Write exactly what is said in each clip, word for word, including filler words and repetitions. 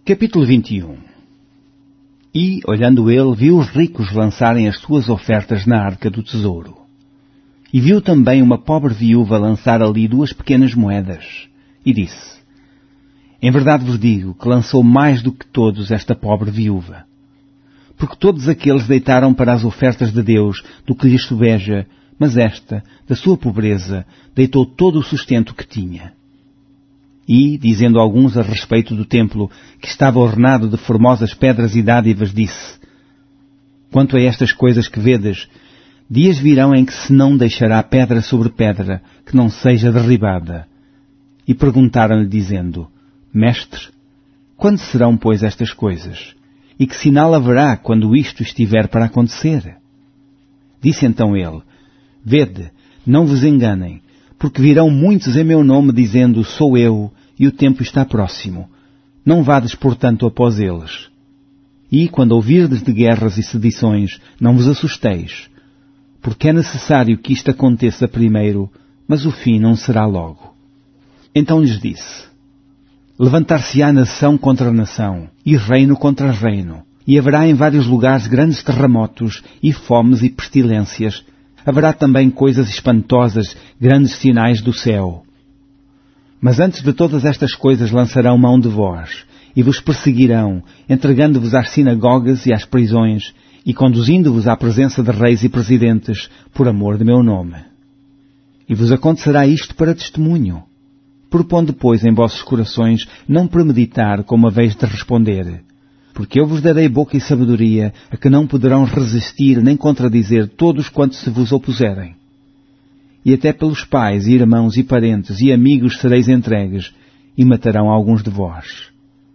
Capítulo vinte e um. E, olhando ele, viu os ricos lançarem as suas ofertas na arca do tesouro. E viu também uma pobre viúva lançar ali duas pequenas moedas. E disse: Em verdade vos digo que lançou mais do que todos esta pobre viúva. Porque todos aqueles deitaram para as ofertas de Deus do que lhes sobeja, mas esta, da sua pobreza, deitou todo o sustento que tinha. E, dizendo alguns a respeito do templo, que estava ornado de formosas pedras e dádivas, disse: Quanto a estas coisas que vedes, dias virão em que se não deixará pedra sobre pedra, que não seja derribada. E perguntaram-lhe, dizendo: Mestre, quando serão, pois, estas coisas? E que sinal haverá quando isto estiver para acontecer? Disse então ele: Vede, não vos enganem, porque virão muitos em meu nome, dizendo: Sou eu, e o tempo está próximo. Não vades, portanto, após eles. E, quando ouvirdes de guerras e sedições, não vos assusteis, porque é necessário que isto aconteça primeiro, mas o fim não será logo. Então lhes disse: Levantar-se-á nação contra nação, e reino contra reino, e haverá em vários lugares grandes terremotos, e fomes e pestilências. Haverá também coisas espantosas, grandes sinais do céu. Mas antes de todas estas coisas lançarão mão de vós, e vos perseguirão, entregando-vos às sinagogas e às prisões, e conduzindo-vos à presença de reis e presidentes, por amor de meu nome. E vos acontecerá isto para testemunho. Propondo, pois, em vossos corações não premeditar como haveis de responder, porque eu vos darei boca e sabedoria, a que não poderão resistir nem contradizer todos quantos se vos opuserem. E até pelos pais, irmãos e parentes e amigos sereis entregues, e matarão alguns de vós.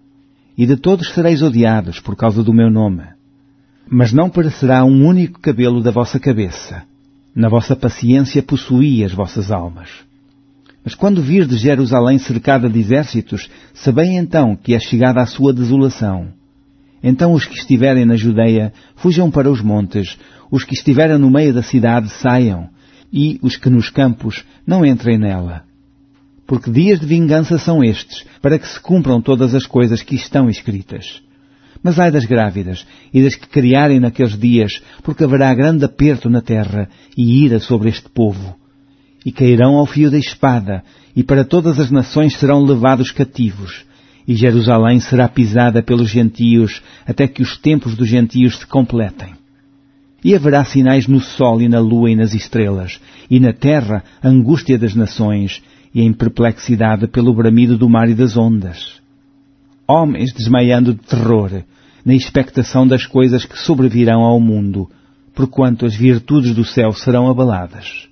E de todos sereis odiados por causa do meu nome. Mas não perecerá um único cabelo da vossa cabeça. Na vossa paciência possuí as vossas almas. Mas quando virdes Jerusalém cercada de exércitos, sabei então que é chegada a sua desolação. Então os que estiverem na Judeia fujam para os montes, os que estiverem no meio da cidade saiam, e os que nos campos não entrem nela. Porque dias de vingança são estes, para que se cumpram todas as coisas que estão escritas. Mas ai das grávidas, e das que criarem naqueles dias, porque haverá grande aperto na terra, e ira sobre este povo. E cairão ao fio da espada, e para todas as nações serão levados cativos, e Jerusalém será pisada pelos gentios, até que os tempos dos gentios se completem. E haverá sinais no sol e na lua e nas estrelas, e na terra angústia das nações, e em perplexidade pelo bramido do mar e das ondas. Homens desmaiando de terror, na expectação das coisas que sobrevirão ao mundo, porquanto as virtudes do céu serão abaladas.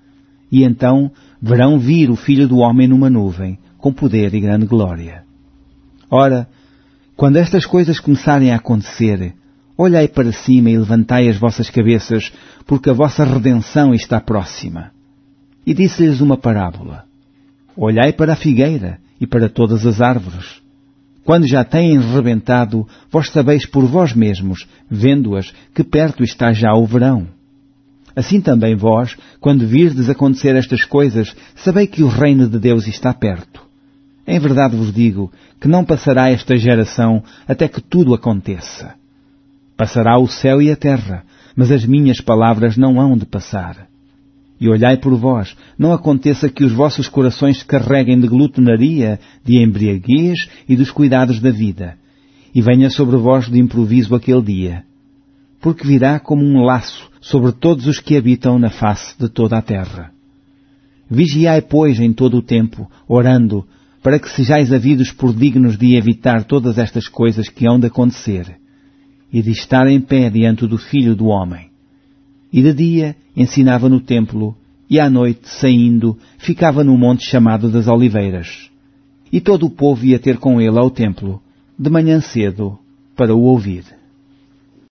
E então verão vir o Filho do Homem numa nuvem, com poder e grande glória. Ora, quando estas coisas começarem a acontecer, olhai para cima e levantai as vossas cabeças, porque a vossa redenção está próxima. E disse-lhes uma parábola. Olhai para a figueira e para todas as árvores. Quando já têm rebentado, vós sabeis por vós mesmos, vendo-as, que perto está já o verão. Assim também vós, quando virdes acontecer estas coisas, sabei que o reino de Deus está perto. Em verdade vos digo que não passará esta geração até que tudo aconteça. Passará o céu e a terra, mas as minhas palavras não hão de passar. E olhai por vós, não aconteça que os vossos corações se carreguem de glutonaria, de embriaguez e dos cuidados da vida, e venha sobre vós de improviso aquele dia, porque virá como um laço sobre todos os que habitam na face de toda a terra. Vigiai, pois, em todo o tempo, orando, para que sejais havidos por dignos de evitar todas estas coisas que hão de acontecer, e de estar em pé diante do Filho do Homem. E de dia ensinava no templo, e à noite, saindo, ficava no monte chamado das Oliveiras. E todo o povo ia ter com ele ao templo, de manhã cedo, para o ouvir.